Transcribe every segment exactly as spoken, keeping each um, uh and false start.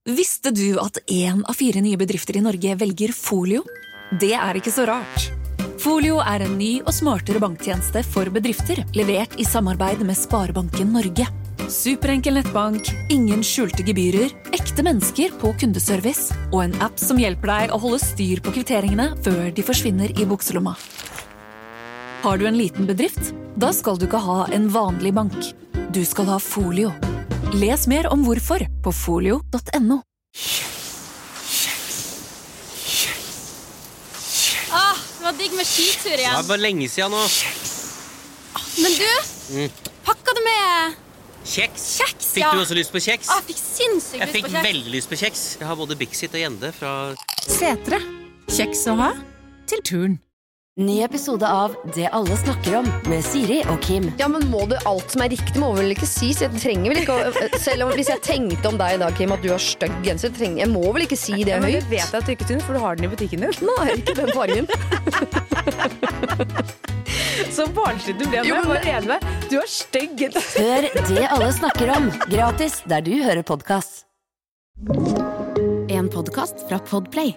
Visste du at en av fire nye bedrifter i Norge velger Folio? Det er ikke så rart. Folio er en ny og smartere banktjeneste for bedrifter, levert i samarbeid med Sparebanken Norge. Superenkel nettbank, ingen skjulte gebyrer, ekte mennesker på kundeservice og en app som hjelper deg å holde styr på kvitteringene før de forsvinner i bukselomma. Har du en liten bedrift? Da skal du ikke ha en vanlig bank. Du skal ha Folio. Les mer om hvorfor på folio punktum no. Åh, det var digg med skitur igjen. Det er bare lenge siden nå. Men du, mm. pakka du med kjeks? Kjeks, Fikk ja. du også lyst på kjeks? Åh, jeg fikk sinnssykt Jeg lyst fikk på kjeks. veldig lyst på kjeks. Jeg har både Bixit og Jende fra Setre. Kjeks å ha til turen. Ny episode av Det alle snakker om med Siri og Kim. Ja, men må du alt som er riktig må vel ikke sies? Jeg trenger vel ikke å, selv om hvis jeg tenkte om deg i dag, Kim, at du har stygg genser, trenger, jeg må vel ikke si det Ja, men høyt? det vet jeg at du ikke syns, for du har den i butikken din. Nei, ikke den fargen. Så barnslig du ble med. Jo, men- Bare enig med. Du har stygg genser. Hør Det alle snakker om, gratis der du hører podcast. En podcast fra Podplay.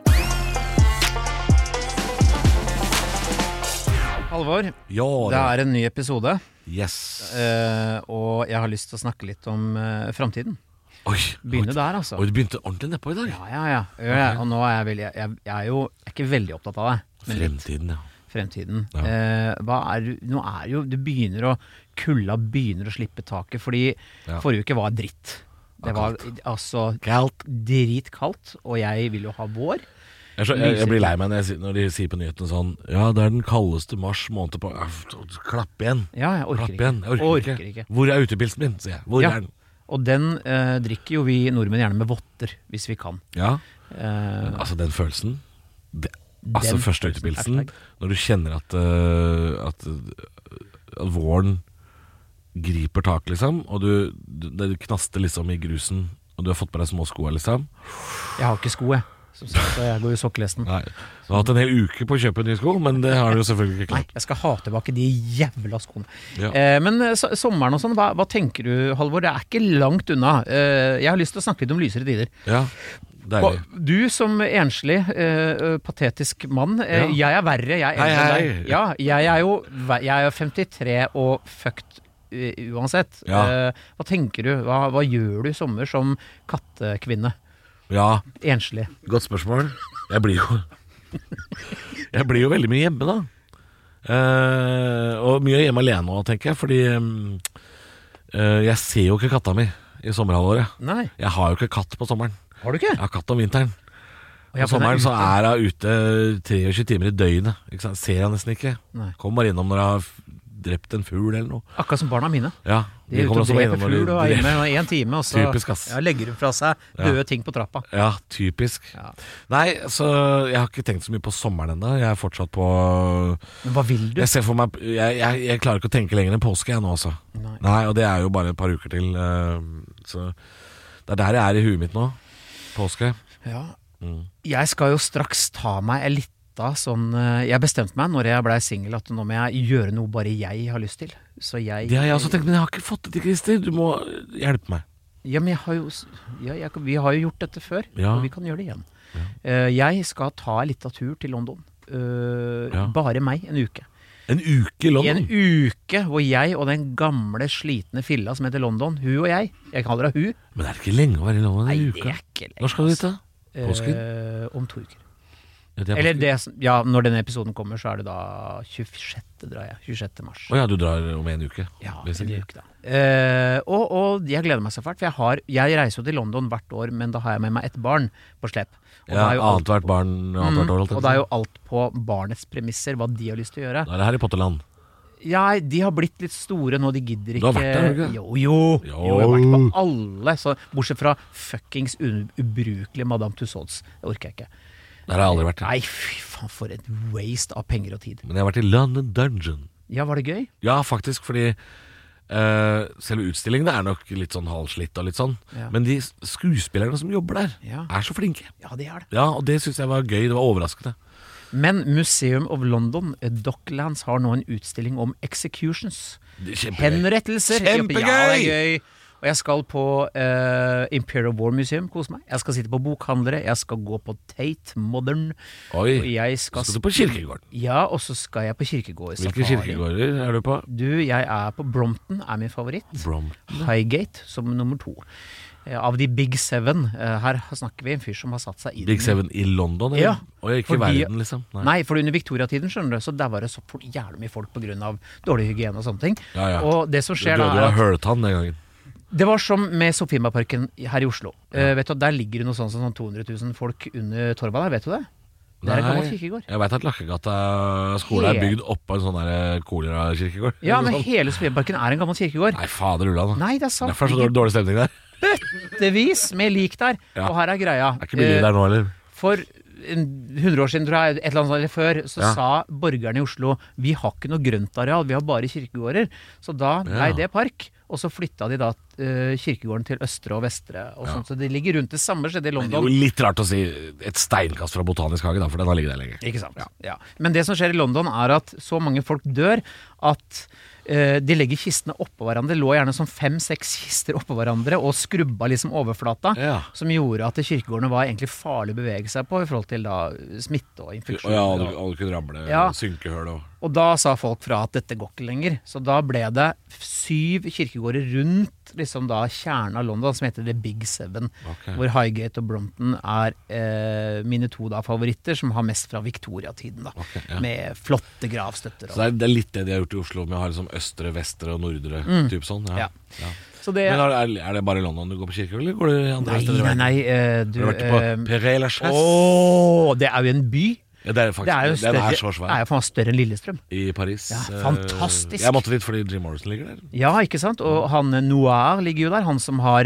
Halvor, Ja, det er en ny episode, Yes. eh, og jeg har lyst til å snakke litt om eh, fremtiden. Oi, Begynne der, altså. Oi, du begynte ordentlig nedpå i dag. Ja, ja, ja. Gjør jeg. Og nå er jeg, veldig, jeg, jeg er jo jeg er ikke veldig opptatt av det. Men litt Fremtiden, ja. fremtiden. Ja. Eh, hva er, du- nå er jo, du begynner å, kulda begynner å slippe taket, fordi Ja. forrige uke var dritt. Det var altså dritkaldt, og jeg vil jo ha vår. Jeg, så, jeg, jeg blir lei meg når, jeg, sier- når de sier på nyhetene sånn ja, det er den kaldeste mars måned på ja, klapp igjen. Ja, jeg orker Klapp ikke. igjen. Jeg orker, Orker ikke. ikke. Hvor er utepilsen min, sier jeg. Hvor Ja. er den? Og den eh, drikker jo vi nordmenn gjerne med votter, hvis vi kan. Ja, Eh, altså den følelsen det, Altså Den første følelsen, utepilsen hashtag. når du kjenner at, uh, at, at våren griper tak, liksom, og du, du, det knaster liksom i grusen, og du har fått på deg små sko, liksom. jeg har ikke sko, jeg. Som sagt, så jeg går jo sokkelesten. Nei, du har hatt en hel uke på å kjøpe nye sko, men det har du jo selvfølgelig ikke Nei, klart. jeg skal ha tilbake de jævla skoene. Ja. Eh, men eh, so sommeren og sånn, hva, hva tenker du, Halvor? Det er ikke langt unna. Eh, jeg har lyst til å snakke litt om lysere tider. Ja, deilig. Og du som enslig, eh, patetisk mann, eh, Ja. jeg er verre, jeg er Hei, eldre enn hei. deg. Ja, jeg er jo ve- jeg er jo femtitre og fucked uh, uansett. Ja. Eh, hva tenker du? Hva, hva gjør du i sommer som kattekvinne? Ja, Enslig. godt spørsmål. Jeg blir jo Jeg blir jo veldig mye hjemme, da. Eh, og mye hjemme alene òg, tenker jeg. Fordi mm, eh, jeg ser jo ikke katta mi i sommerhalvåret. Nei, Jeg har jo ikke katt på sommeren. har du ikke? Jeg har katt om vinteren. Og jeg På sommeren så ute. er hun ute treogtjue timer i døgnet. Ikke sant? Ser jeg nesten ikke. Nei. Kommer bare innom når jeg har f- drept en fugl eller noe. Akkurat som barna mine. Ja, De er ute og dreper fugl og er inne med en time, og så Typisk, ass. ja, legger de fra seg døde ting på trappa. Ja, typisk. Ja. Nei, så jeg har ikke tenkt så mye på sommeren ennå. Jeg er fortsatt på Men hva vil du? Jeg ser for meg Jeg, jeg, jeg klarer ikke å tenke lenger enn påske jeg nå, altså. Nei. Nei, og det er jo bare et par uker til. eh, Så det er der jeg er i huet mitt nå. Påske. Ja. Mm. Jeg skal jo straks ta meg en lita sånn eh, Jeg bestemte meg når jeg blei singel at nå må jeg gjøre noe bare jeg har lyst til. Så jeg Det har jeg også tenkt, men jeg har ikke fått det til, Christer. Du må hjelpe meg. Ja, men jeg har jo s- ja, jeg, Vi har jo gjort dette før, Ja. og vi kan gjøre det igjen. Eh, jeg skal ta en liten tur til London. Eh, Ja. Bare meg, en uke. En uke i London. En uke hvor jeg og den gamle, slitne filla som heter London, hun og jeg, jeg kaller henne hun. Men er det ikke lenge å være i London Nei, en det uke? er ikke lenge. Når skal du dit, da? altså. Påsken? Eh, om to uker. Ja, det er Eller påsken. det, som- ja, når denne episoden kommer, så er det da tjuesjette drar jeg. tjuesjette mars. Å ja, du drar om en uke? Ja, basically. en uke da. Eh, og, og jeg gleder meg så fælt, for jeg, har, jeg reiser jo til London hvert år, men da har jeg med meg et barn på slepp. Og Ja, da er jo alt- annethvert barn annethvert år. holdt jeg og på å det er si. jo alt på barnets premisser, hva de har lyst til å gjøre. Da er det Harry Potter-land. Ja, de har blitt litt store nå, de gidder ikke. Du har vært der, har du ikke? Jo, jo, Jo. jo. Jeg har vært på alle, så, bortsett fra fuckings un- ubrukelige Madame Tussauds. Det orker jeg ikke. Der har jeg aldri vært. Nei, fy faen, for et waste av penger og tid. Men jeg har vært i London Dungeon. Ja, var det gøy? Ja, faktisk, fordi eh, selve utstillingen er nok litt sånn halvslitt og litt sånn. Ja. Men de skuespillerne som jobber der, Ja. er så flinke. Ja, det er det. Ja, og det syns jeg var gøy. Det var overraskende. Men Museum of London, eh, Docklands, har nå en utstilling om executions. Det er kjempegøy. Henrettelser. Kjempegøy! Ja, det er gøy. Og jeg skal på uh, Imperial War Museum, kose meg. Jeg skal sitte på bokhandlere, jeg skal gå på Tate Modern. Oi, og jeg skal, skal du på kirkegården? Ja, og så skal jeg på kirkegård. Hvilke kirkegårder er du på? Du, jeg er på Brompton, er min favoritt. Brompton. Highgate som nummer to. Av de Big Seven. Her snakker vi en fyr som har satt seg inn. Big Seven i London? Eller? Ja. Og ikke i verden, liksom? Nei, nei for under Victoria-tiden, skjønner du, så der var det så jævlig mye folk på grunn av dårlig hygiene og sånne ting. Ja, ja. Og det som skjer du, da du er har at hørt han den gangen. det var som med Sofimaparken her i Oslo. Ja. Uh, vet du, der ligger det noe sånn som sånn to hundre tusen folk under torva der, vet du det? Det er en gammel kirkegård. Jeg vet at Lakkegata skole er bygd oppå en sånn der kolera-kirkegård. Ja, men hele Sofimaparken er en gammel kirkegård. Nei, fader ulla da. Nei, det er sant. Derfor er det så dårlig stemning der. Bøttevis med lik der. Ja. Og her er greia. Det er ikke billig der nå, eller? For hundre år siden, tror jeg, et eller annet eller før, så ja. sa borgerne i Oslo vi har ikke noe grøntareal, vi har bare kirkegårder. Så da ble ja. det park. Og så flytta de da uh, kirkegården til Østre og Vestre og ja. sånt, så de ligger rundt det samme skjedde i London. Men det er jo litt rart å si et steinkast fra Botanisk hage da, for den har ligget der lenge. Ikke sant? Ja. Ja. Men det som skjer i London er at så mange folk dør at uh, de legger kistene oppå hverandre. Det lå gjerne som fem-seks kister oppå hverandre og skrubba liksom overflata, ja. som gjorde at kirkegårdene var egentlig farlig å bevege seg på i forhold til da smitte og infeksjon. Ja, du, du kunne ramle, ja. synkehøl og... Og da sa folk fra at dette går ikke lenger. Så da ble det syv kirkegårder rundt liksom da kjernen av London, som heter The Big Seven. Okay. Hvor Highgate og Brompton er eh, mine to da favoritter, som har mest fra Victoria-tiden da. Okay, ja. Med flotte gravstøtter. Så det er, det er litt det de har gjort i Oslo, med å ha liksom østre, vestre og nordre, mm. typ sånn. Ja. Ja. Ja. Så det, Men er, er det bare i London du går på kirke, eller går du i andre nei, steder? Nei, nei, uh, du... Har du vært på Père Lachaise? Åh, det er jo en by. Ja, det er faktisk, det er jo større, den er så svær. Det er jo faen større enn Lillestrøm. I Paris. Ja, fantastisk. Jeg måtte dit fordi Jim Morrison ligger der. Ja, ikke sant? Og han Noir ligger jo der. Han som har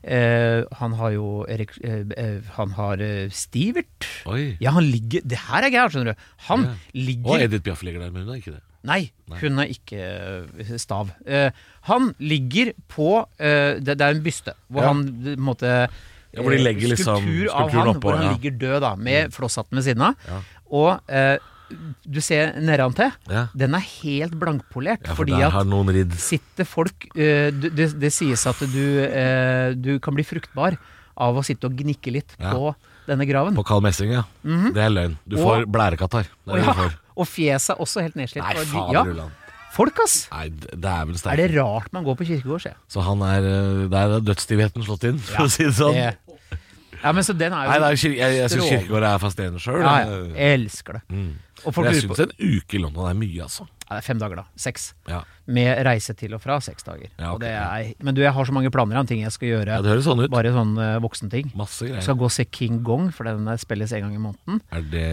eh, Han har jo Erik eh, Han har eh, Stivert. Oi. Ja, han ligger Det her er gærent, skjønner du. Han ja. ligger Og Edith Piaf ligger der, men hun er ikke det. Nei, Nei. hun er ikke uh, stav. Uh, han ligger på uh, det, det er en byste hvor ja. han på en måte ja, hvor de legger liksom skulptur av han, oppå, hvor han ja. ligger død da, med flosshatten ved siden av. Ja. Og uh, du ser nedan til, ja. den er helt blankpolert. Ja, for fordi der at har noen ridd. sitter folk uh, det, det sies at du, uh, du kan bli fruktbar av å sitte og gnikke litt ja. på denne graven. På kald messing, ja. Mm-hmm. Det er løgn. Du får og, blærekatarr. Det er det du får. Og fjeset er også helt nedslitt. Nei, fader ja. Rulland. Folk, ass! Nei, det er vel sterkt. Er det rart man går på kirkegård, se? Så han er Der er dødsstivheten slått inn, for ja, å si det sånn. Det. Ja, men så den er jo Nei, er, jeg, jeg, jeg synes kirkegård er fascinerende selv. Ja, ja. Jeg elsker det. Mm. Men jeg synes en uke i London er mye, altså. Ja, det er fem dager da, seks. Ja. Med reise til og fra seks dager. Ja, okay. Og det er, men du, jeg har så mange planer om ting jeg skal gjøre. Ja, det høres sånn ut. Bare sånn uh, voksenting. Masse greier. Jeg skal gå og se King Gong, for den spilles en gang i måneden. Er det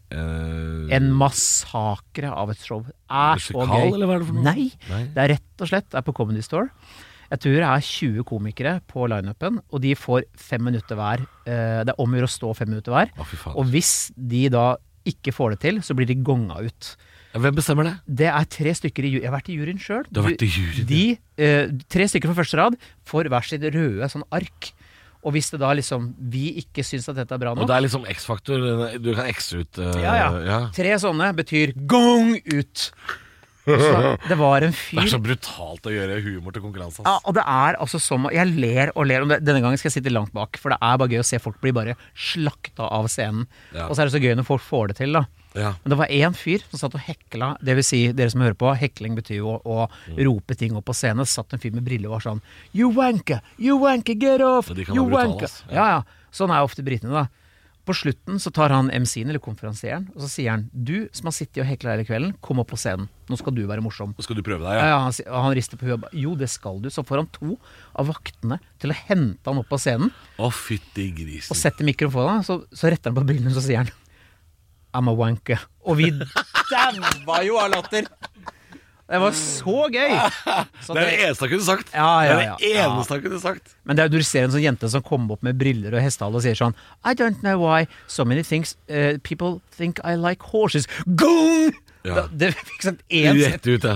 uh... En massakre av et show. Er så musikal, gøy. Eller hva er det for noe? Nei, Nei, det er rett og slett det er på Comedy Store. Jeg tror det er tjue komikere på line-upen, og de får fem minutter hver. Uh, det er om å gjøre å stå fem minutter hver. Å, og hvis de da ikke får det til, så blir de gonga ut. Hvem bestemmer det? Det er tre stykker i juryen. Jeg har vært i juryen selv. Du har vært i juryen? De, eh, tre stykker på første rad får hver sitt røde sånn ark. Og hvis det da liksom vi ikke syns at dette er bra nok. Og det er liksom X-faktor. Du kan X ut uh, ja, ja, ja. Tre sånne betyr gong ut. Så det var en fyr. Det er så brutalt å gjøre humor til konkurranse. Ja, og det er altså som jeg ler og ler. Denne gangen skal jeg sitte langt bak, for det er bare gøy å se folk bli bare slakta av scenen. Ja. Og så er det så gøy når folk får det til, da. Ja. Men det var en fyr som satt og hekla. Det vil si, dere som hører på, hekling betyr jo å, å mm. rope ting opp på scenen. Så satt en fyr med briller og var sånn You wanker, you wanker, get off, you wanker. Ja, ja. Sånn er ofte britene, da. På slutten så tar han M C-en eller konferansieren, og så sier han du som har sittet og hekla hele kvelden, kom opp på scenen. Nå skal du være morsom. Skal du prøve deg, ja? Ja, han, han rister på huet. Jo, det skal du. Så får han to av vaktene til å hente han opp på scenen. Å, fytti grisen. Og setter mikrofonen, så, så retter han på brillene, så sier han I'm a wanker. Og vi dæva jo av latter. Det var så gøy. Så det er det eneste han kunne sagt. Ja, ja, ja, det er det eneste han kunne sagt. Men det er, du ser en sånn jente som kommer opp med briller og hestehale og sier sånn I don't know why so many things uh, people think I like horses. Gong! Ja. Da, det fikk sånn en rett ut, ja.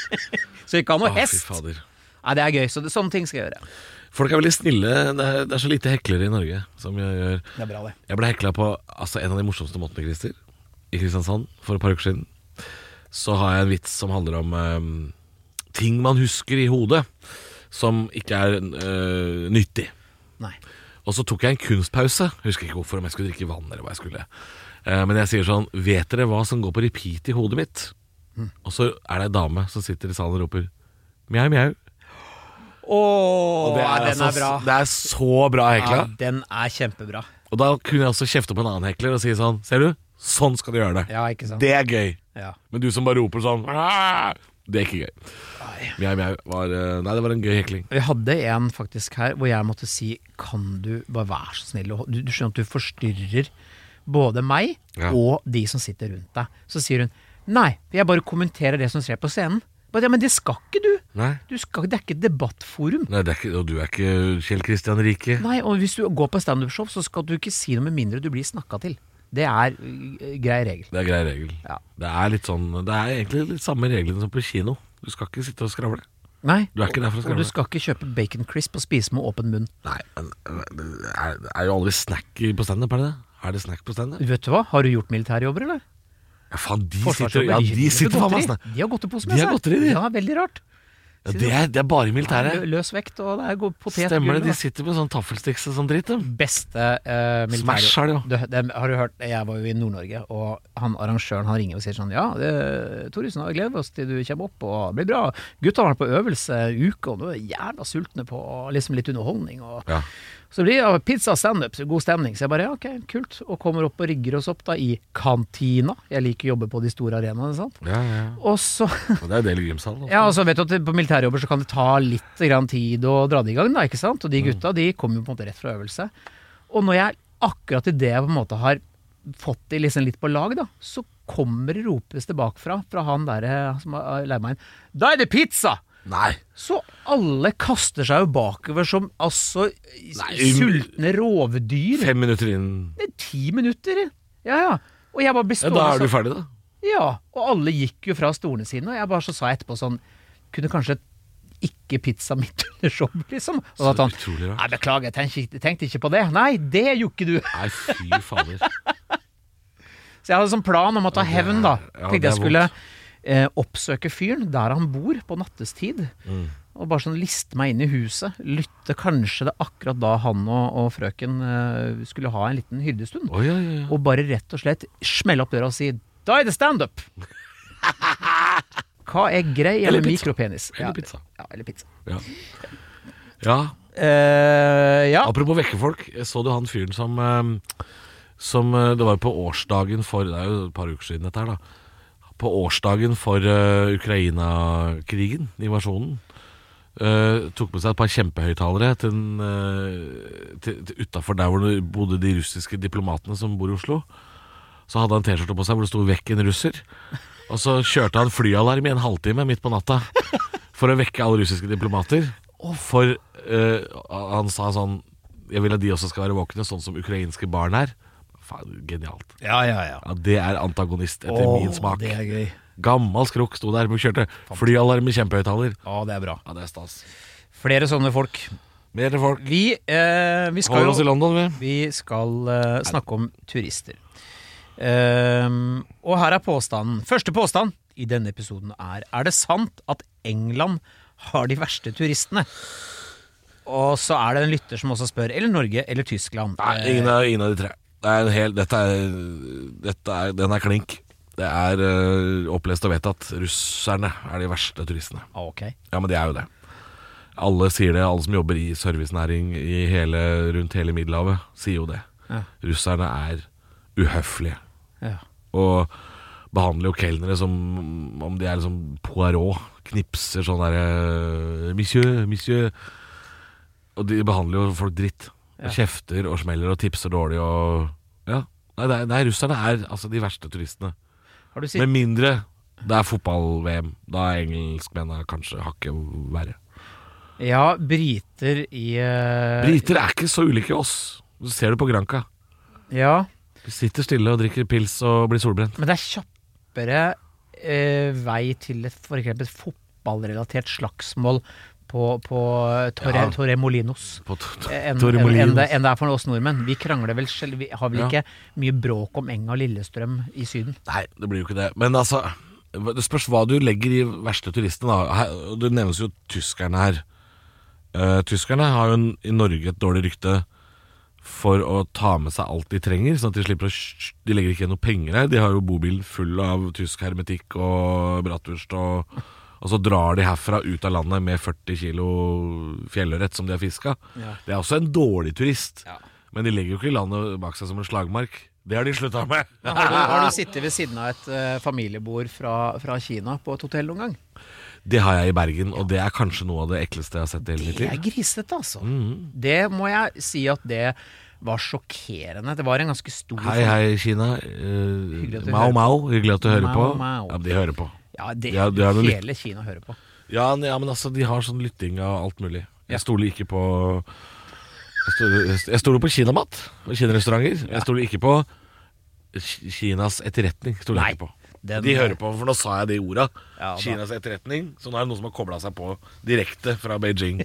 Så ikke han noe ah, hest. Nei, det er gøy. Så det, sånne ting skal jeg gjøre. Folk er veldig snille. Det er, det er så lite heklere i Norge som jeg gjør. Det er bra, det. Jeg ble hekla på altså, en av de morsomste måtene, Christer, i Kristiansand for et par uker siden. Så har jeg en vits som handler om um, ting man husker i hodet. som ikke er øh, nyttig. Nei. Og så tok jeg en kunstpause. Jeg husker ikke hvorfor, om jeg skulle drikke vann eller hva jeg skulle. Uh, men jeg sier sånn, vet dere hva som går på repeat i hodet mitt? Mm. Og så er det en dame som sitter i salen og roper mjau, mjau. Åh, og det er, den altså, er bra. Det er så bra hekla. Ja, den er kjempebra. Og da kunne jeg også kjefte på en annen hekler og si sånn, ser du? Sånn skal du gjøre det. Ja, ikke sant? Det er gøy. Ja. Men du som bare roper sånn, det er ikke gøy. Mjau, mjau var, nei, det var en gøy hekling. Vi hadde en faktisk her hvor jeg måtte si, kan du bare være så snill? Du, du skjønner at du forstyrrer både meg ja. og de som sitter rundt deg. Så sier hun, nei, jeg bare kommenterer det som skjer på scenen. Ja, men det skal ikke du. Nei. du skal, det er ikke et debattforum. Nei, det er ikke, og du er ikke Kjell Kristian Rike. Nei, og hvis du går på stand-up-show, så skal du ikke si noe med mindre du blir snakket til. Det er uh, grei regel. Det er grei regel. Ja. Det er litt sånn, det er egentlig litt samme reglene som på kino. Du skal ikke sitte og skravle. Nei, du er ikke der for å skravle. Og du skal ikke kjøpe bacon crisp og spise med åpen munn. Nei, men det er, det er jo aldri snack på stand-up, er det det? Er det snack på stand-up? Vet du hva? Har du gjort militærjobber, eller? Ja, faen, de sitter, ja, de sitter faen masse. De har godtepose med seg. De. Ja, veldig rart. Ja, det, er, det er bare i militæret. Ja, løs vekt, og det er god potet. Stemmer det, de sitter med sånn taffelsticks og sånn dritt. Beste uh, militæret. Smash er det jo. Det, det, har du hørt, jeg var jo i Nord-Norge, og han arrangøren han ringer og sier sånn, ja, Thoresen har gledet oss til du kommer opp, og det blir bra. Gutta har vært på øvelse uke, og nå er jævla sultne på liksom litt underholdning, og ja. Så det blir ja, pizza stand-up, god stemning. Så jeg bare, ja, ok, kult. Og kommer opp og rigger oss opp da i kantina. Jeg liker å jobbe på de store arenaene, sant? Ja, ja. Og så... og det er del i gymsalen. Ja, og så vet du at på militærjobber så kan det ta litt grann tid å dra det i gang da, ikke sant? Og de gutta, de kommer jo på en måte rett fra øvelse. Og når jeg, akkurat i det jeg på en måte har fått de liksom litt på lag da, så kommer det ropes tilbake fra, fra han der som har lært meg inn. Da er det pizza! Nei. Så alle kaster seg jo bakover som altså Nei, sultne rovdyr. Fem minutter inn. Det er ti minutter. Ja, ja. Og jeg bare består. Ja, da er du ferdig da. Ja, og alle gikk jo fra stolene sine, og jeg bare så sa etterpå sånn, kunne kanskje ikke pizza midt under show, liksom. Og så han, utrolig rart. Nei, beklager, jeg tenkte, tenkte ikke på det. Nei, det gjorde ikke du. Nei, fy fader. Så jeg hadde sånn plan om å ta hevn da. Ja, tenkte jeg skulle... Eh, oppsøke fyren der han bor på nattestid mm. og bare sånn liste meg inn i huset, lytte kanskje det akkurat da han og, og frøken eh, skulle ha en liten hyrdestund oh, ja, ja, ja. og bare rett og slett smelle opp døra og si da er det stand-up. Hva er grei eller, eller mikropenis? Eller pizza. Ja, eller pizza. Ja, ja. Eh, ja. Apropos vekkefolk, så du han fyren som, eh, som det var på årsdagen for, det er jo et par uker siden dette her da, på årsdagen for uh, Ukraina-krigen, invasjonen, uh, tok med seg et par kjempehøytalere til, uh, til, til utenfor der hvor det bodde de russiske diplomatene som bor i Oslo. Så hadde han en t-skjorte på seg hvor det stod vekk en russer. Og så kjørte han flyalarm i en halvtime midt på natta for å vekke alle russiske diplomater. For uh, han sa sånn, jeg vil at de også skal være våkne, sånn som ukrainske barn er. Faen, genialt. Ja, ja, ja. Ja, det er antagonist etter Åh, min smak. Det er gøy. Gammel skrukk sto der og kjørte flyalarm med kjempehøyttaler. Ja, det er bra. Ja, det er stas. Flere sånne folk. Mer folk. Vi, eh, vi skal Holder oss i London, vi. Vi skal eh, snakke om turister. Um, og her er påstanden. Første påstand i denne episoden er: er det sant at England har de verste turistene? Og så er det en lytter som også spør, eller Norge eller Tyskland. Nei, ingen av, ingen av de tre. Det er en hel, dette er, dette er, den er klink. Det er uh, opplest og vedtatt. Russerne er de verste turistene. Ah, ok. Ja, men de er jo det. Alle sier det, alle som jobber i servicenæring i hele, rundt hele Middelhavet sier jo det. Ja. Russerne er uhøflige. Ja. Og behandler jo kelnere som om de er liksom Poirot. Knipser sånn der Monsieur, monsieur. Og de behandler jo folk dritt. Og ja. Kjefter og smeller og tipser dårlig og ja, nei, nei, nei russerne er altså de verste turistene. Har du sett? Med mindre det er fotball-V M. Da er engelskmennene kanskje hakket verre. Ja, briter i uh... Briter er ikke så ulike oss. Du ser det på Granca. Ja. De sitter stille og drikker pils og blir solbrent. Men det er kjappere uh, vei til et, for eksempel et fotballrelatert slagsmål på, på Torre, ja. Torremolinos enn en det, en det er for oss nordmenn. Vi krangler vel selv, vi har vel ja. ikke mye bråk om Enga og Lillestrøm i Syden. Nei, det blir jo ikke det. Men altså, det spørs hva du legger i verste turistene da. Her, det nevnes jo tyskerne her. Uh, tyskerne har jo en, i Norge et dårlig rykte for å ta med seg alt de trenger, sånn at de slipper å De legger ikke igjen noe penger her. De har jo bobilen full av tysk hermetikk og bratwurst, og, og så drar de herfra ut av landet med førti kilo fjellørret som de har fiska. Ja. Det er også en dårlig turist, ja. Men de legger jo ikke landet bak seg som en slagmark. Det har de slutta med. har, du, har du sittet ved siden av et uh, familiebord fra, fra Kina på et hotell noen gang? Det har jeg i Bergen, og det er kanskje noe av det ekleste jeg har sett i hele mitt liv. Det er grisete, altså. Mm. Det må jeg si at det var sjokkerende. Det var en ganske stor... Hei, hei, Kina. Uh, Mao, Mao. Hyggelig at du hører på. Mao. Ja, de hører på. Ja, det, de har, de har hele litt... Kina hører på. Ja, ja, men altså, de har sånn lytting av alt mulig. Jeg stoler ikke på... Jeg stoler, jeg stoler på kinamat og kinarestauranter. Jeg stoler ikke på Kinas etterretning. Stoler jeg ikke på. Den, de hører på, for nå sa jeg de orda. Ja, Kinas etterretning. Så nå er det noen som har koblet seg på direkte fra Beijing.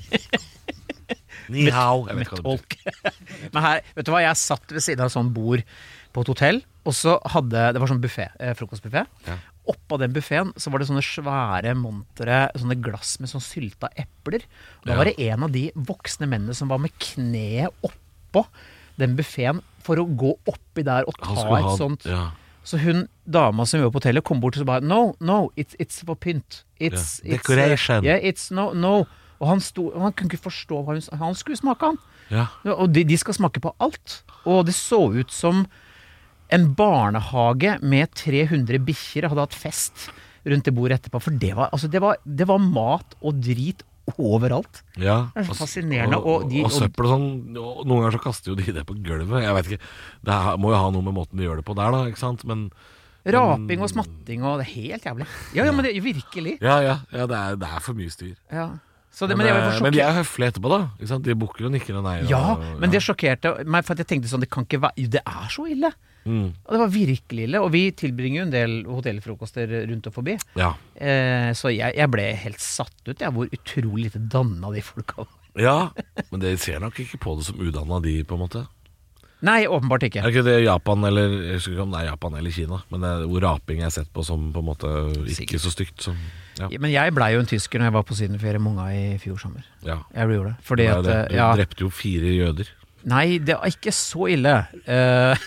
Ni hao. Jeg vet ikke hva det betyr. Men her, vet du hva, jeg satt ved siden av et sånt bord på et hotell, og så hadde, det var sånn buffet, eh, frokostbuffet. Ja. Oppå den buffeten så var det sånne svære montere, sånne glass med sånn sylta epler. Og da ja. Var det en av de voksne mennene som var med kneet oppå den buffeten for å gå oppi der og ta et ha, sånt... Ja. Så hun, dama som var på hotellet, kom bort og så bare No, no, it's, it's for pynt. It's, yeah. it's Decoration. Uh, yeah, it's no, no. Og han, stod, han kunne ikke forstå hva hun, han skulle smake han. Ja. Og de, de skal smake på alt. Og det så ut som en barnehage med tre hundre bikkjer hadde hatt fest rundt det bordet etterpå. For det var, altså, det var, det var mat og drit overalt. Ja, det er så fascinerende. Og, og, de, og søppel og sånn. Noen ganger så kaster jo de det på gulvet. Jeg vet ikke, det må jo ha noe med måten de gjør det på der da, ikke sant? Men, raping men, og smatting og det er helt jævlig. Ja, ja, men det er virkelig. Ja, ja, ja det, er, det er for mye styr. Ja. Så det, men, men, det men de er høflige etterpå da, ikke sant? De bukker og nikker og nei. Ja, og, men ja. Det sjokkerte meg, for jeg tenkte sånn, det kan ikke være, det er så ille. Mm. Og det var virkelig ille. Og vi tilbringer jo en del hotellfrokoster rundt og forbi. Ja. eh, Så jeg, jeg ble helt satt ut jeg, hvor utrolig lite danna de folka var. Ja, men det ser nok ikke på det som udanna de på en måte. Nei, åpenbart ikke. Er ikke det Japan eller jeg husker ikke om det er Japan eller Kina, men det er hvor raping er sett på som på en måte ikke Sikkert. Så stygt som, ja. Men jeg ble jo en tysker når jeg var på sydenferie med unga i fjor sommer. Ja. Jeg gjorde det fordi at, Du ja. drepte jo fire jøder. Nei, det var ikke så ille. uh,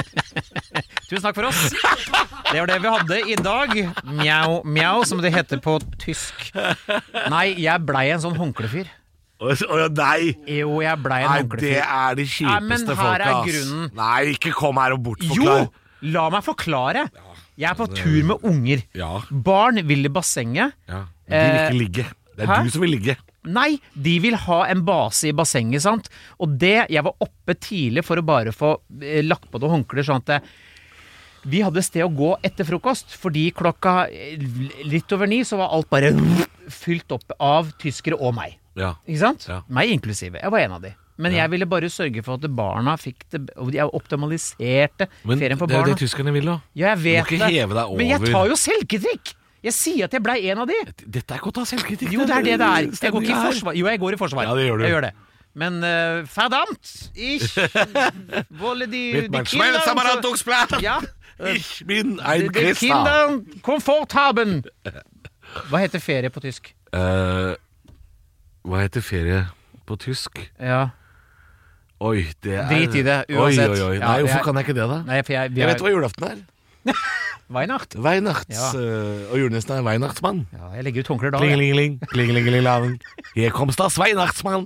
Tusen takk for oss. Det var det vi hadde i dag. Mjau, mjau, som det heter på tysk. Nei, jeg blei en sånn håndklefyr. Å oh, nei. Jo, jeg blei en håndklefyr. Nei, det er de kjipeste folka, ass. Grunnen... Nei, ikke kom her og bortforklar. Jo, la meg forklare. Jeg er på tur med unger. Ja. Barn vil i bassenget. Ja. De vil ikke ligge. Det er Hæ? Du som vil ligge. Nei, de vil ha en base i bassenget, sant? Og det, jeg var oppe tidlig for å bare få eh, lagt på noen håndklær, sånn at det, vi hadde sted å gå etter frokost, fordi klokka litt over ni så var alt bare fylt opp av tyskere og meg. Ja. Ikke sant? Ja. Meg inklusive, jeg var en av de. Men ja. Jeg ville bare sørge for at barna fikk det, og jeg optimaliserte Men ferien for barna. Men det er det tyskerne vil da. Ja, jeg vet du må ikke det. Heve deg over. Men jeg tar jo selvkritikk. Jeg sier at jeg ble en av de. Dette er godt å ha selvkritikk. Jo, det er det det er. Jeg går ikke i forsvar. Jo, jeg går i forsvar. Ja, det gjør du. Jeg gjør det. Men uh, verdammt, ich wolle die, die Kinder ja, ich bin ein die, die Kinder komfort haben. Hva heter ferie på tysk? Uh, hva heter ferie på tysk? Ja. Oi, det er Drit i det, uansett. Oi, oi, oi. Nei, hvorfor jeg... kan jeg ikke det da? Nei, for jeg, jeg, jeg vet hva julaften er. Weihnacht. Weihnachts, ja. uh, og julenissen er Weihnachtsmann. Ja, jeg legger ut håndklær da. Klingelingeling, klingelingeling, Her kommer das Weihnachtsmann.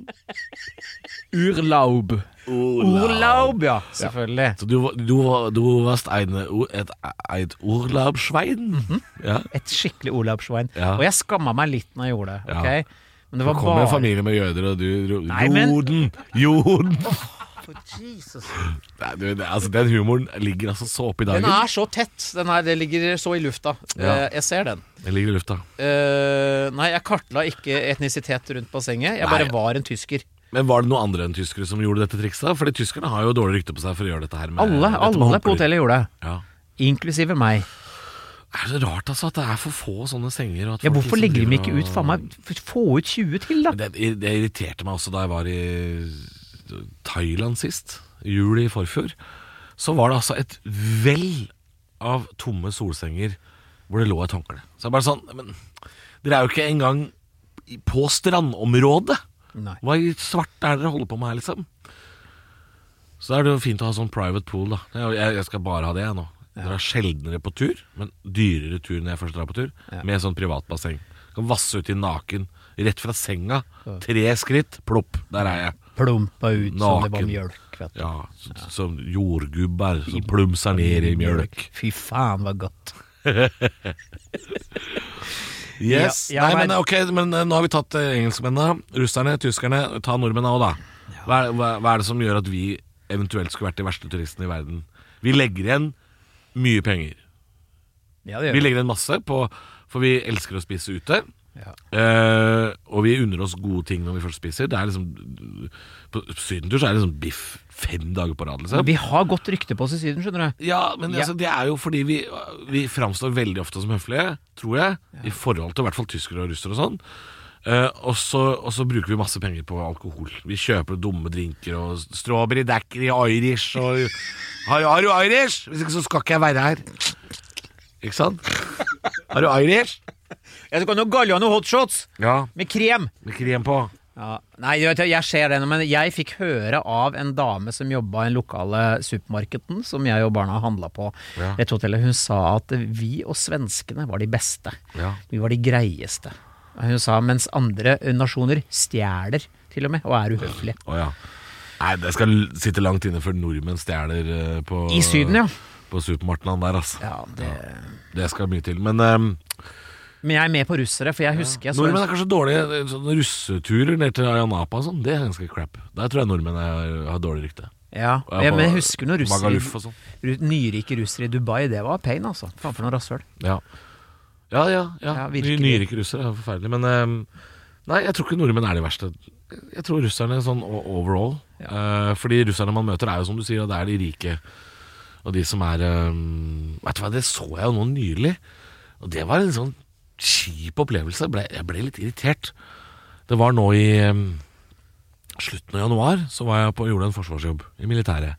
Urlaub. Urlaub. Urlaub, ja, selvfølgelig. Ja. Så du, du, du varst ein, et, et urlaubsschwein? Mm-hmm. Ja. Et skikkelig urlaubsschwein. Ja. Og jeg skamma meg litt når jeg gjorde det, ok? Ja. Men det var kommer bare... en familie med jøder, og du... Nei, men... Joden! Joden! For Jesus. Nei, du, det, altså, den humoren ligger altså så opp i dagen. Den er så tett. Den er, det ligger så i lufta. Ja. Jeg ser den. Den ligger i lufta. Uh, nei, jeg kartla ikke etnisitet rundt bassenget. Jeg bare nei. Var en tysker. Men var det noen andre enn tyskere som gjorde dette trikset? Fordi tyskerne har jo dårlig rykte på seg for å gjøre dette her med, alle, alle på hotellet gjorde det. Ja. Inklusive meg. Er det rart altså at det er for få sånne senger? Og at ja, hvorfor legger de ikke ut? Faen meg, få ut tjue til da. Det, det irriterte meg også da jeg var i Thailand sist, jul i forfjor. Så var det altså et vell av tomme solsenger hvor det lå et håndkle. Så jeg bare sånn, men dere er jo ikke engang på strandområdet. Nei. Hva i svart er dere holder på med her, liksom? Så er det jo fint å ha sånn private pool, da. Jeg, jeg skal bare ha det, jeg nå. Jeg drar sjeldnere på tur, men dyrere tur når jeg først drar på tur. Ja. Med sånn privatbasseng. Kan vasse ut i naken. Rett fra senga. Tre skritt, plopp, der er jeg. Plumpa ut naken. Som det var mjølk, vet du. Ja, så, ja. Som jordgubber som plumser ned i mjølk. Fy faen, var godt. Yes. Ja, ja, Nei, men, men ok, men nå har vi tatt eh, engelskmennene, russerne, tyskerne. Ta nordmennene også, da. Hva er, hva, hva er det som gjør at vi eventuelt skulle vært de verste turistene i verden? Vi legger igjen mye penger. Ja, det gjør vi legger igjen masse på, for vi elsker å spise ute. Ja. Uh, og vi unner oss gode ting når vi først spiser. Det er liksom på sydentur så er det liksom biff fem dager på rad, liksom. Vi har godt rykte på oss i Syden, skjønner du. Ja, men ja. Altså, det er jo fordi vi, vi framstår veldig ofte som høflige, tror jeg, ja. I forhold til i hvert fall tyskere og russere og sånn. Uh, og, så, og så bruker vi masse penger på alkohol. Vi kjøper dumme drinker og strawberry daiquiri, Irish og har, har du Irish? Hvis ikke så skal ikke jeg være her. Ikke sant? Har du Irish? Jeg skal ha noe Galliano hotshots ja. Med krem. Med krem på. Ja. Nei, jeg, jeg ser det nå, men jeg fikk høre av en dame som jobbet i en lokale supermarketen, som jeg og barna handlet på ja. Et hotellet. Hun sa at vi og svenskene var de beste. Ja. Vi var de greieste. Hun sa, mens andre nasjoner stjeler til og med, og er uhøflige. Å ja. Nei, det skal sitte langt inne for nordmenn stjeler på I Syden, ja. På supermarkeden der, altså. Ja, det... Ja, det skal mye til, men um, Men jeg er med på russere, for jeg husker jeg så nordmenn er kanskje dårlige, sånne russeturer ned til Ayanapa og sånn, det er ganske crap. Der tror jeg nordmenn er, har dårlig rykte. Ja, ja men jeg husker noen russere, sånn. nyrike russere i Dubai, det var pain, altså. Faen for noen rasshøl. Ja, ja, ja, ja. ja nyrike russere er forferdelig, men um, nei, jeg tror ikke nordmenn er de verste. Jeg tror russerne er sånn overall, ja. uh, fordi russerne man møter er jo som du sier, det er de rike, og de som er, um, vet du hva, det så jeg jo nå nylig, og det var en sånn kjip opplevelse. Jeg ble, jeg ble litt irritert. Det var nå i um, slutten av januar, så var jeg på, gjorde en forsvarsjobb i militæret.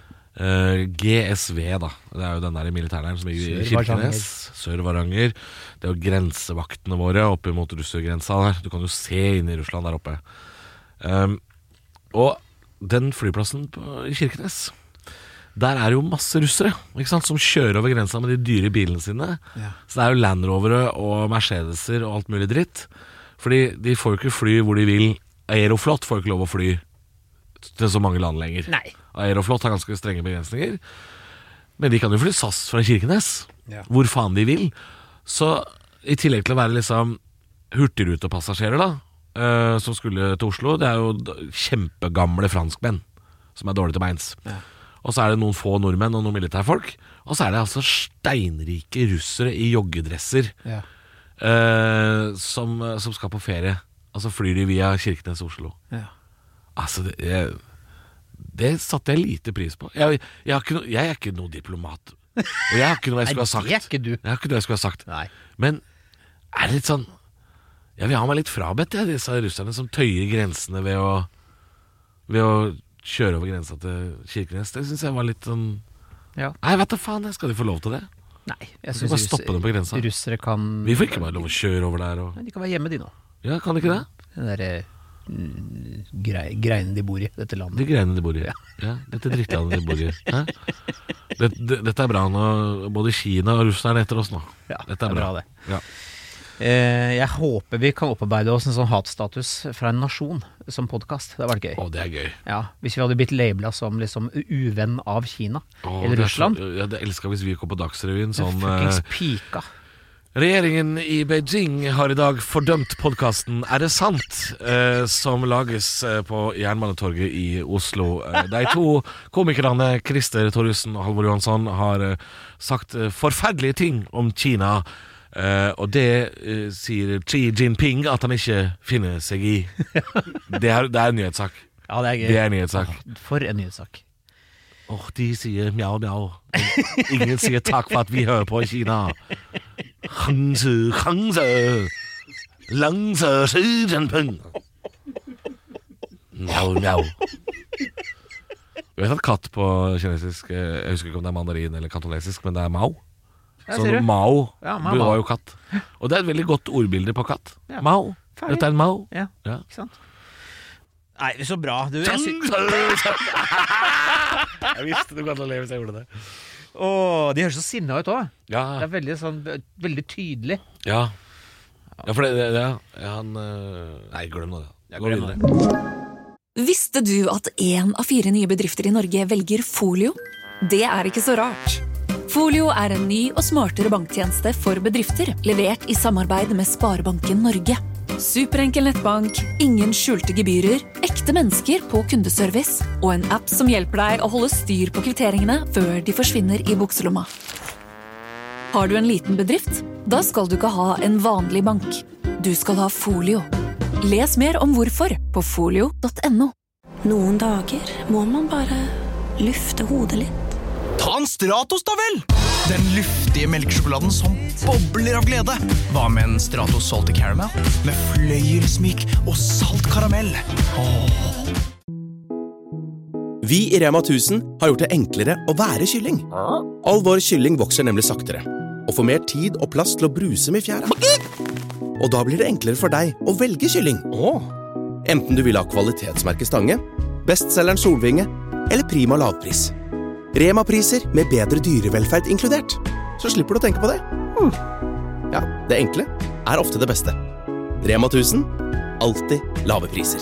Uh, G S V da, det er jo den der i militæren som ligger i Kirkenes, Sør-Varanger. Det er jo grensevaktene våre oppe mot russergrensa der. Du kan jo se inn i Russland der oppe. Um, og den flyplassen på, i Kirkenes, der er jo masse russere, ikke sant, som kjører over grensa med de dyre bilene sine. Ja. Så det er jo Land Rovere og Mercedeser og alt mulig dritt. Fordi de får jo ikke fly hvor de vil. Aeroflot får jo ikke lov å fly til så mange land lenger. Nei. Aeroflot har ganske strenge begrensninger. Men de kan jo fly S A S fra Kirkenes, ja. Hvor faen de vil. Så i tillegg til å være liksom hurtigrutepassasjerer da, uh, som skulle til Oslo, det er jo kjempegamle franskmenn som er dårlige til beins. Ja. Og så er det noen få nordmenn og noen militærfolk. Og så er det altså steinrike russere i joggedresser ja. uh, som, som skal på ferie. Altså flyr de via Kirkenes og Oslo. Ja. Altså det, jeg, det satte jeg lite pris på. Jeg, jeg, har ikke no, jeg er ikke noe diplomat. Og jeg har ikke noe jeg skulle ha sagt. Nei, det er ikke du. Jeg har ikke noe jeg skulle ha sagt. Nei. Men er det litt sånn, jeg vil ha meg litt frabedt, jeg, disse russerne som tøyer grensene ved å ved å kjøre over grensa til Kirkenes. Det synes jeg var litt sånn ja. Nei, vet du faen, skal de få lov til det? Nei, jeg synes bare stoppe dem på grensa. Russere kan Vi får ikke bare lov å kjøre over der og... Nei, de kan være hjemme de nå. Ja, kan de ikke det? Den der mm, grei, greiene de bor i, dette landet. De greiene de bor i, ja, ja dette drittlandet de bor i. Hæ? Det, det, dette er bra nå. Både Kina og Russland er etter oss nå. Ja, dette er bra, bra det. Ja. Eh, jeg håper vi kan opparbeide oss en sånn hatstatus fra en nasjon som podcast. Det har vært gøy. Å, det er gøy. Ja, hvis vi hadde blitt lablet som liksom uvenn av Kina Åh, eller Russland. Så, ja, det elsker hvis vi kom på Dagsrevyen sånn fuckings pika. Regjeringen i Beijing har i dag fordømt podcasten Er det sant? Eh, som lages eh, på Jernbanetorget i Oslo. Eh, de to komikerne Christer Thoresen og Halvor Johansson har eh, sagt eh, forferdelige ting om Kina. Uh, og det uh, sier Xi Jinping at han ikke finner seg i. Det er, det er en nyhetssak. Ja, det er gøy. Det er en nyhetssak. For en nyhetssak. Åh, oh, de sier mjau, mjau. Ingen sier takk for at vi hører på i Kina. Hangse, hangse, langse, Xi Jinping. Mjau, mjau. Du vet at katt på kinesisk, jeg husker ikke om det er mandarin eller kantonesisk, men det er Mao. Så Mao, ja, Mao var jo katt. Og det er et veldig godt ordbilde på katt. Ja. Mao, ferdig. Dette er en Mao. Ja, ja. Ikke sant? Nei, så bra. Du, jeg sy- Jeg visste du kom til å le hvis jeg gjorde det. Åh, de høres så sinna ut også. Ja, Det er veldig, sånn, veldig tydelig. ja. Ja, for det, det, det ja, han øh, Nei, glem det. Ja, Gå glem videre. Visste du at én av fire nye bedrifter i Norge velger Folio? Det er ikke så rart. Folio er en ny og smartere banktjeneste for bedrifter, levert i samarbeid med Sparebanken Norge. Superenkel nettbank, ingen skjulte gebyrer, ekte mennesker på kundeservice og en app som hjelper deg å holde styr på kvitteringene før de forsvinner i bukselomma. Har du en liten bedrift? Da skal du ikke ha en vanlig bank. Du skal ha Folio. Les mer om hvorfor på folio punktum no. Noen dager må man bare lufte hodet litt. Ta en Stratos da vel! Den luftige melkesjokoladen som bobler av glede. Hva med en Stratos Salty Caramel? Med fløyelsmyk og salt karamell. Åh. Vi i Rema tusen har gjort det enklere å være kylling. All vår kylling vokser nemlig saktere, og får mer tid og plass til å bruse med fjæra. Og da blir det enklere for deg å velge kylling. Enten du vil ha kvalitetsmerke Stange, bestselgeren Solvinge eller Prima lavpris. Rema-priser med bedre dyrevelferd inkludert. Så slipper du å tenke på det. Hmm. Ja, det enkle er ofte det beste. Rema tusen, alltid lave priser.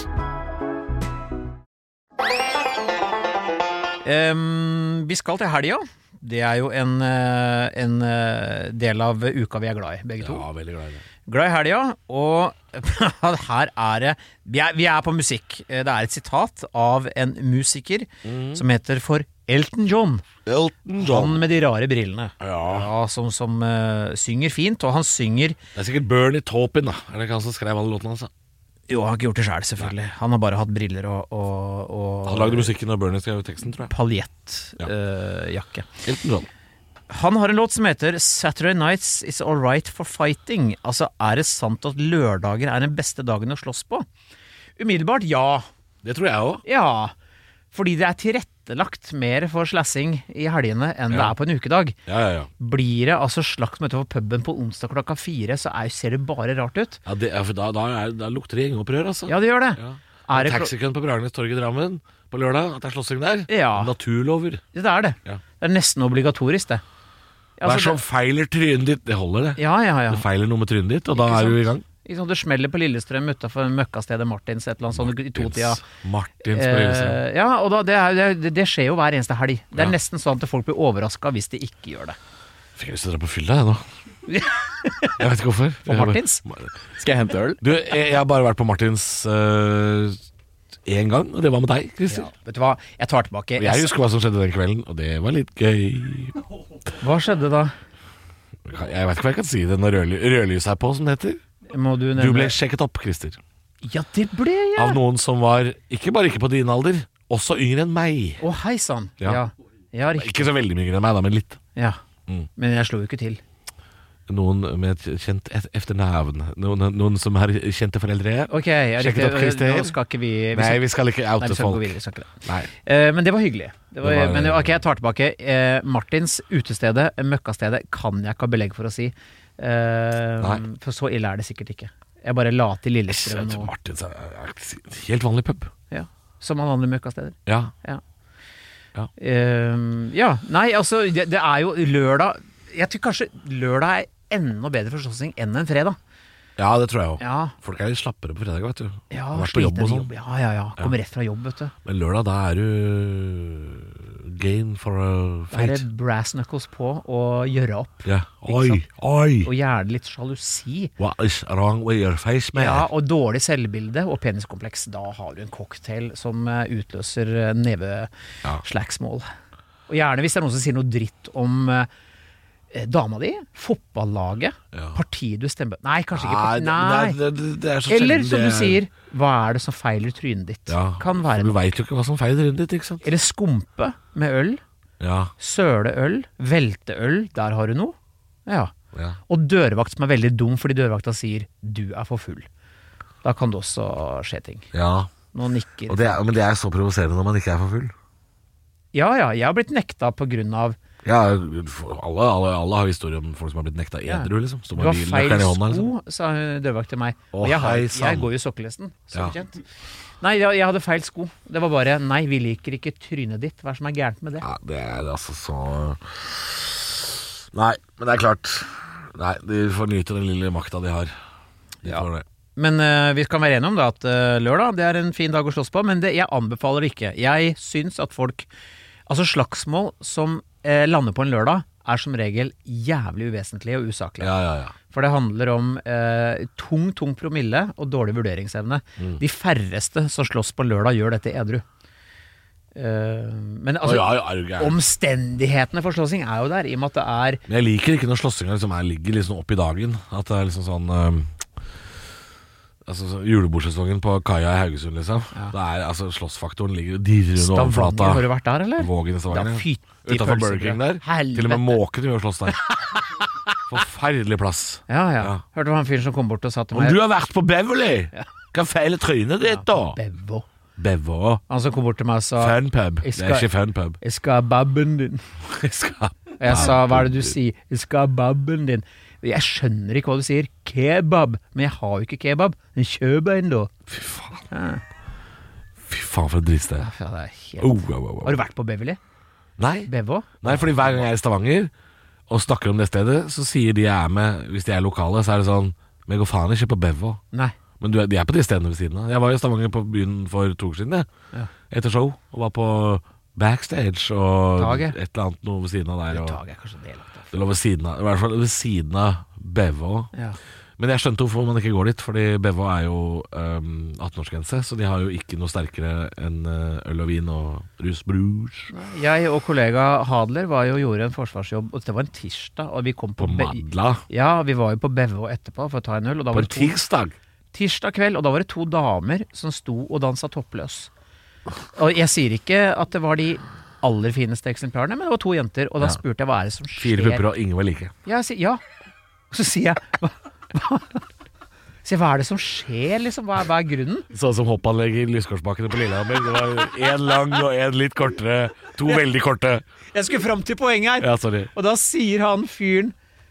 Um, vi skal til helga. Det er jo en, en del av uka vi er glad i, begge to. Ja, veldig glad i det. Glad i helga, og her er det vi er, vi er på musikk. Det er et sitat av en musiker mm. som heter for Elton John. Elton John. Han med de rare brillene. Ja. Ja, som som uh, synger fint, og han synger. Det er sikkert Bernie Taupin, da. Er det ikke han som skrev alle låtene hans? Jo, han har ikke gjort det selv, selvfølgelig. Nei. Han har bare hatt briller og, og, og Han lagde musikken og Bernie skrev teksten, tror jeg. Paljettjakke. Ja. uh, Elton John. Han har en låt som heter Saturday Nights is all right for fighting. Altså, er det sant at lørdager er den beste dagen å slåss på? Umiddelbart, ja. Det tror jeg også. Ja, fordi det er tilrettelagt mer for slassing i helgene enn ja. det er på en ukedag. Ja, ja, ja. Blir det altså slagsmål på puben på onsdag klokka fire, så er, ser det bare rart ut. Ja, det, ja for da, da, er, da lukter det gjengeopprør, altså. Ja, det gjør det. Ja. Er det Taxikøen på Bragernes torg i Drammen på lørdag, at det er slåssing der. Ja. Naturlover. Det er det. Ja. Det er nesten obligatorisk, det. Hva er som feiler trynet ditt? Det holder det. Ja, ja, ja. Det feiler noe med trynet ditt, og da er du i gang. Ikke sant, du smeller på Lillestrøm utenfor møkkastedet Martins et eller annet sånt i to-tida. Martins på Lillestrøm. Eh, ja, og da, det, er, det, det skjer jo hver eneste helg. Det er ja. nesten sånn at folk blir overrasket hvis de ikke gjør det. Fikk jeg lyst til å dra på fylla, jeg nå. Jeg vet ikke hvorfor. På Martins? Skal jeg hente øl? Du, jeg, jeg har bare vært på Martins én uh, gang, og det var med deg, Christer. Ja, vet du hva, jeg tar tilbake. Jeg husker hva som skjedde den kvelden, og det var litt gøy. Hva skjedde da? Jeg vet ikke hva jeg kan si det når rødly, rødlys er på, som det heter. Må du, du ble sjekket opp, Christer. Ja, det ble jeg. Av noen som var, ikke bare ikke på din alder, også yngre enn meg. Å, hei sann. Ja. Ja. Ja, ikke så veldig mye yngre enn meg da, men litt. Ja, mm. men jeg slo jo ikke til. Noen med et kjent efternavn. Noen, noen som har kjente foreldre. Ok, jeg sjekket opp Christer. Nå skal ikke vi, vi skal, Nei, vi skal ikke oute nei, folk. Videre, skal nei. Uh, men det var hyggelig. Det var, det var, men ok, jeg tar tilbake. Uh, Martins utestedet, møkkastedet, kan jeg ikke ha belegg for å si. Uh, for så ille er det sikkert ikke. Jeg bare la til Lillestrøm. Og... Martins er helt vanlig pub. Ja, som alle andre møkkasteder. Ja. Ja. Ja. Uh, ja, nei, altså, det, det er jo lørdag. Jeg tror kanskje lørdag er enda bedre for slåssing enn en fredag. Ja, det tror jeg også. Ja. Folk er litt slappere på fredag, vet du. Ja, vært på jobb og sånn. Ja, ja, ja. Kommer ja. rett fra jobb, vet du. Men lørdag, da er du game for a fight. Da er det brass knuckles på og gjøre opp. Ja. Oi, oi. Og gjerne litt sjalusi. What is wrong with your face, man? Ja, og dårlig selvbilde og peniskompleks. Da har du en cocktail som utløser neveslagsmål. Og gjerne hvis det er noen som sier noe dritt om dama di, fotballaget, ja. partiet du stemmer. Nei, kanskje ikke parti. Nei, det, det, det er så eller som du sier, hva er det som feiler trynet ditt? Ja, kan være du vet jo ikke hva som feiler trynet ditt, ikke sant? Eller skumpe med øl, ja. søle øl, velte øl, der har du noe. Ja. ja. Og dørvakt som er veldig dum, fordi dørvakta sier, du er for full. Da kan det også skje ting. Ja, nå nikker. Og det er, men det er så provoserende når man ikke er for full. Ja, ja, jeg har blitt nekta på grunn av Jeg Ja, alle, alle, alle har historier om folk som har blitt nekta edru, liksom. Du har bil, feil sko, hånda, liksom. sa dørvakt til meg. Å, Og jeg, har, hei, sann. jeg går jo sokkelesten, så Ja. kjent. Nei, jeg, jeg hadde feil sko. Det var bare, nei, vi liker ikke trynet ditt. Hva er det som er gærent med det? Ja, det er altså så Nei, men det er klart. Nei, de får nyte den lille makta de har. De Ja. får det. Men uh, vi kan være enige om da at uh, lørdag, det er en fin dag å slåss på, men det, jeg anbefaler det ikke. Jeg syns at folk, altså slagsmål som uh, lander på en lørdag, er som regel jævlig uvesentlige og usaklige. Ja, ja, ja. For det handler om uh, tung, tung promille og dårlig vurderingsevne. Mm. De færreste som slåss på lørdag gjør dette edru. Uh, men altså, Å, ja, ja, er du gæren? omstendighetene for slåssing er jo der, i og med at det er Men jeg liker ikke når slåssinga liksom er, ligger liksom opp i dagen. At det er liksom sånn um, Altså så julebordsesongen på kaia i Haugesund, liksom. Ja. Det er, altså Slåssfaktoren ligger og dirrer under Stavanger. overflata. Har du vært der, eller? Vågen i Stavanger. Da ja. fytti Utenfor pølsebrød. Burger King der. Helvete. Til og med måkene gjør slåss der. Forferdelig plass. Ja, ja. Ja. Hørte du han fyren som kom bort og sa til Om meg du har vært på Beverly, hva feiler trynet ditt da? Bevo. Bevo. Han som kom bort til meg og sa Funpub. Jeg Det er skal- ikke funpub. Jeg skal ha babben din. Jeg skal Og jeg sa, hva er det du sier? Jeg skal ha babben din. Jeg skjønner ikke hva du sier. Kebab. Men jeg har jo ikke kebab. Men kjøp en da. Fy faen. Ja. Fy faen for et drittsted. Ja, det er helt... Oh, oh, oh, oh. Har du vært på Beverly? Nei. Bevo? Nei, fordi hver gang jeg er i Stavanger og snakker om det stedet, så sier de jeg er med, hvis de er lokale, så er det sånn, men jeg går faen ikke på Bevo. Nei. Men du, er- de er på de stedene ved siden av. Jeg var i Stavanger på byen for to uker siden, jeg. Ja. Etter show, og var på backstage og Taget. et eller annet noe ved siden av der. Og Taget er kanskje delaktig. det lå ved siden av, i hvert fall ved siden av Bevo. Ja. Men jeg skjønte hvorfor man ikke går dit, fordi Bevo er jo um, atten-årsgrense, så de har jo ikke noe sterkere enn uh, øl og vin og rus brus. Jeg og kollega Hadler var jo og gjorde en forsvarsjobb, og det var en tirsdag, og vi kom på... På Be- Madla. Ja, vi var jo på Bevo etterpå for å ta en øl, og da På var en det to... tirsdag. Tirsdag kveld, og da var det to damer som sto og dansa toppløs. Og jeg sier ikke at det var de aller fineste eksemplarene, men det var to jenter, og da Ja. spurte jeg hva er det som skjer. Fire pupper og ingen var like. Ja, jeg sier, ja. Og så sier jeg, hva, hva, sier, hva er det som skjer, liksom? Hva er, hva er grunnen? Sånn som hoppanlegg i Lysgårdsbakkene på Lillehammer. Det var en lang og en litt kortere. To veldig korte. Jeg skulle fram til poenget her. Ja, sorry. Og da sier han fyren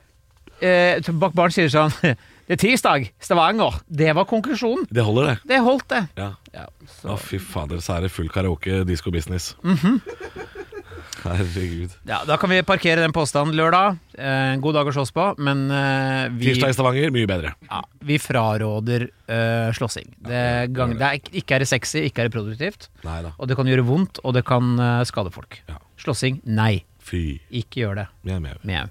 eh, bak baren sier sånn, det er tirsdag, Stavanger. Det var konklusjonen. Det holder, det. Det holdt det. Ja. Ja, Å, fy fader, så er det full karaoke, disco business. Mhm. Herregud. Ja, da kan vi parkere den påstanden lørdag. Eh, en god dag å slåss på, men eh, vi, Tirsdag i Stavanger, mye bedre. ja, vi fraråder eh, slåssing. Det, gang, det er, ikke- ikke er det sexy, ikke er det produktivt. Neida. Og det kan gjøre vondt, og det kan eh, skade folk. Ja. Slåssing, nei. Fy. Ikke gjør det. Jeg er med. Mjau.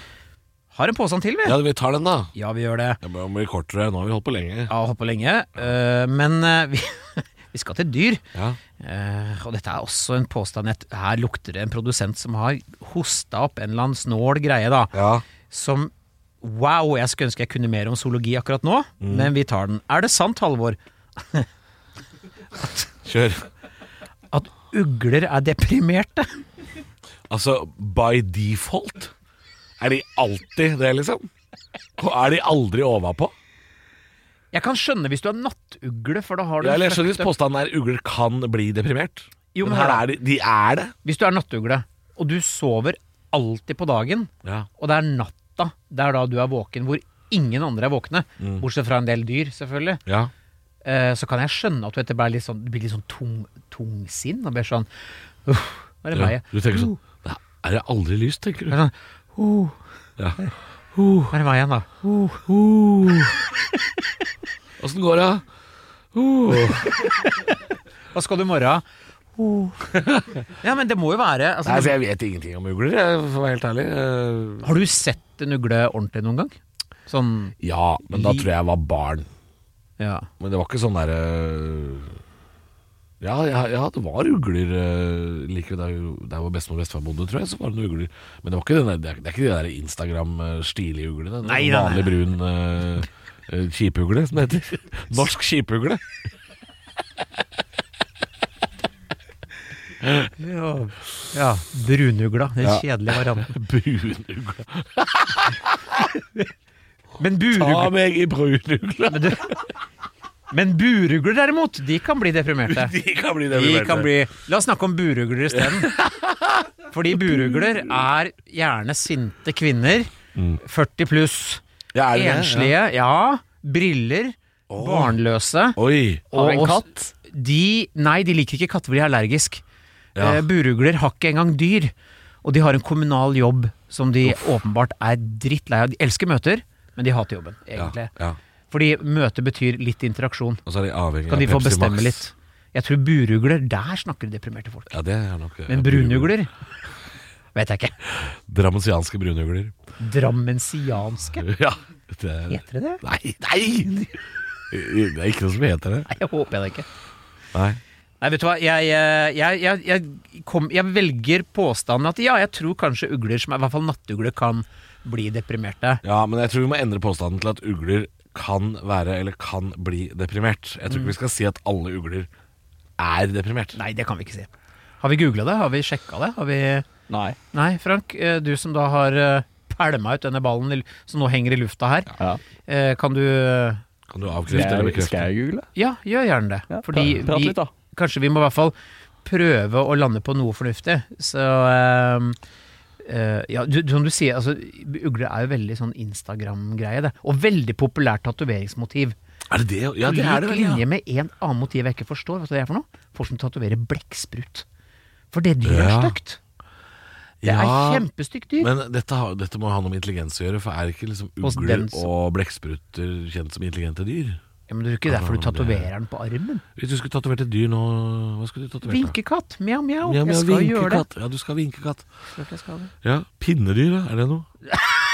Har en påstand til, vi. Ja, vi tar den da. Ja, vi gjør det. Det blir kortere, nå har vi holdt på lenge. Ja, holdt på lenge. eh, men eh, vi, vi skal til dyr. Ja. Eh, og dette er også en påstand. at Her lukter det en produsent som har hosta opp en eller annen snål greie, da. Ja. Som wow, jeg skulle ønske jeg kunne mer om zoologi akkurat nå, Mm. men vi tar den. Er det sant, Halvor, Kjør. at ugler er deprimerte? Altså, by default er de alltid det, liksom? Og er de aldri overpå? Jeg kan skjønne hvis du er nattugle, for da har du Ja, eller jeg skjønner hvis fucked up- påstanden er ugler kan bli deprimert. Jo, men men her hør da. er de, de er det. Hvis du er nattugle, og du sover alltid på dagen, Ja. og det er natta, det er da du er våken, hvor ingen andre er våkne, Mm. bortsett fra en del dyr, selvfølgelig, Ja. eh, så kan jeg skjønne at du etter blir litt sånn, du blir litt sånn tung, tungsinn, og blir sånn, uff, hva er det Ja. meg? Du tenker sånn, er det aldri lyst, tenker du? Sånn, uh, Ja. hva er det meg igjen da? Uh, Uh. Åssen går det? Uh. hva skal du i morgen? Uh. Ja, men det må jo være altså, Nei, altså, jeg vet ingenting om ugler, jeg, for å være helt ærlig. Eh, Har du sett en ugle ordentlig noen gang? Sånn Ja, men da Li- tror jeg jeg var barn. Ja. Men det var ikke sånn derre ja, ja, ja, det var ugler uh, like der, der hvor bestemor og bestefar bodde, tror jeg. Så var det noen ugler. Men det var ikke den der, det, er, det er ikke de der Instagram-stilige uglene. Det Nei, var nei, vanlig brun uh, uh, kipugle, som det heter. Norsk kipugle. Ja, ja brunugla, den Ja. kjedelige varianten. Brunugla. Men Ta burugla meg i brunugla. Men du, Men burugler derimot, de kan bli deprimerte. De kan bli deprimerte. De kan bli, la oss snakke om burugler i stedet. Fordi burugler er gjerne sinte kvinner, førti pluss, ja, er det, enslige, ja. ja, briller, oh. barnløse. Oi. Og en katt? De, nei, de liker ikke katter, for de er allergisk. Ja. Uh, burugler har ikke engang dyr, og de har en kommunal jobb som de Uff. åpenbart er drittlei av. De elsker møter, men de hater jobben, egentlig. Ja, ja. Fordi møte betyr litt interaksjon. Og så er de avhengig kan de av få Pepsi bestemme Max. litt. Jeg tror burugler, der snakker deprimerte folk. Ja, det er nok. Men brunugler vet jeg ikke. Drammensianske brunugler. Drammensianske? Ja. Det er... Heter det det? Nei, nei! Det er ikke noe som heter det. Nei, jeg håper det ikke. Nei. Nei, vet du hva, jeg, jeg, jeg, jeg, kom, jeg velger påstanden at ja, jeg tror kanskje ugler, som er i hvert fall nattugler, kan bli deprimerte. Ja, men jeg tror vi må endre påstanden til at ugler kan være, eller kan bli deprimert. Jeg tror ikke mm. vi skal si at alle ugler er deprimert. Nei, det kan vi ikke si. Har vi googlet det? Har vi sjekket det? Har vi... Nei. Nei, Frank, du som da har pælmet ut denne ballen som nå henger i lufta her, ja. kan du... Kan du avkrefte eller bekrefte? Skal jeg google? Ja, gjør gjerne det. Ja, Fordi prat vi, litt da. Kanskje vi må i hvert fall prøve å lande på noe fornuftig. Så... Um, Uh, ja, du, som du sier, altså, ugler er jo veldig sånn Instagram-greie det. Og veldig populært tatoveringsmotiv. Er det det? Ja, det er det vel, ja. Linje med en annen motiv jeg ikke forstår. Hva det er for noe? Folk som tatoverer blekksprut. For det dyr er ja. stygt. Det ja, er kjempestygt dyr. Men dette, har, dette må ha noe med intelligens å gjøre. For er ikke liksom ugler som... og blekksprutter kjent som intelligente dyr? Ja, men det er ikke derfor du tatoverer den på armen. Hvis du skulle tatovert et dyr nå, hva skulle du tatovert da? Vinkekatt, mjau, mjau. Ja, jeg skal gjøre det. Ja, du skal vinkekatt. Jeg skal det. Ja, pinnedyr da, er det noe?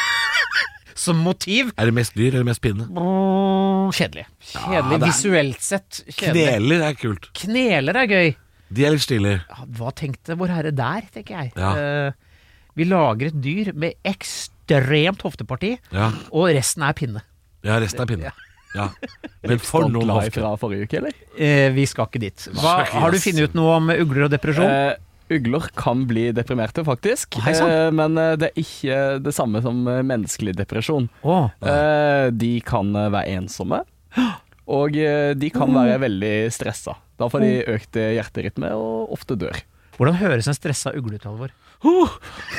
Som motiv? Er det mest dyr eller mest pinne? Oh, kjedelig. Kjedelig, ja, visuelt sett. Kjedelig. Kneler er kult. Kneler er gøy. De er litt stilige. Ja, hva tenkte vår herre der, tenker jeg. Ja. Uh, vi lager et dyr med ekstremt hofteparti, ja. og resten er pinne. Ja, resten er pinne. Ja. Men for noen hofter. Fra forrige uke, eller? Eh, vi skal ikke dit. Hva, har du funnet ut noe om ugler og depresjon? Eh, ugler kan bli deprimerte, faktisk. Hei, sånn. eh, men det er ikke det samme som menneskelig depresjon. Oh. Eh, de kan være ensomme, og de kan være veldig stresset. Da får de økt hjerterytme og ofte dør. Hvordan høres en stresset ugle ut, Halvor? Uh.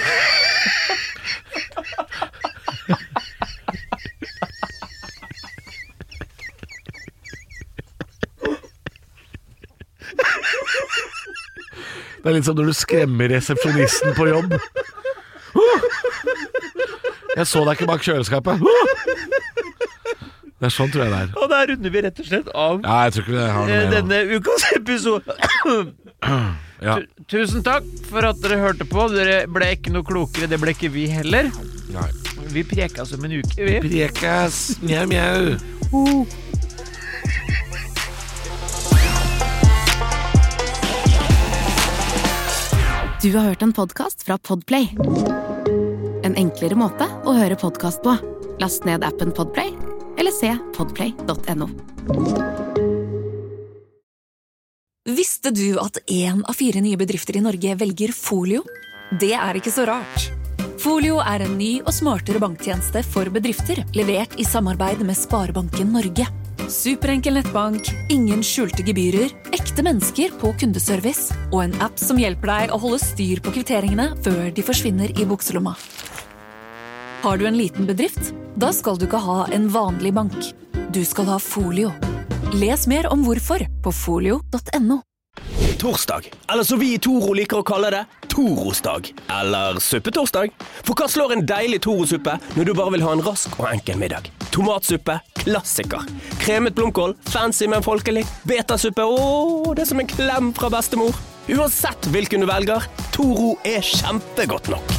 Det er litt som når du skremmer resepsjonisten på jobb. Jeg så deg ikke bak kjøleskapet. Det er sånn, tror jeg det er. Og der runder vi rett og slett av ja, jeg tror ikke det har noe med denne ukas episode. Ja. Tusen takk for at dere hørte på. Dere ble ikke noe klokere, det ble ikke vi heller. Nei. Vi prekas om en uke, vi. Prekas, mjau, mjau. Uh. Du har hørt en podcast fra Podplay. En enklere måte å høre podcast på. Last ned appen Podplay, eller se podplay punktum no. Visste du at en av fire nye bedrifter i Norge velger Folio? Det er ikke så rart. Folio er en ny og smartere banktjeneste for bedrifter, levert i samarbeid med Sparebanken Norge. Superenkel nettbank, ingen skjulte gebyrer, ekte mennesker på kundeservice og en app som hjelper deg å holde styr på kvitteringene før de forsvinner i bukselomma. Har du en liten bedrift? Da skal du ikke ha en vanlig bank. Du skal ha Folio. Les mer om hvorfor på folio punktum no. Torsdag, eller så vi i Toro liker å kalle det, Torosdag, eller suppetorsdag. For hva slår en deilig Toro-suppe når du bare vil ha en rask og enkel middag? Tomatsuppe, klassiker. Kremet blomkål, fancy men folkelig. Betasuppe, åh, det er som en klem fra bestemor. Uansett hvilken du velger, Toro er kjempegodt nok.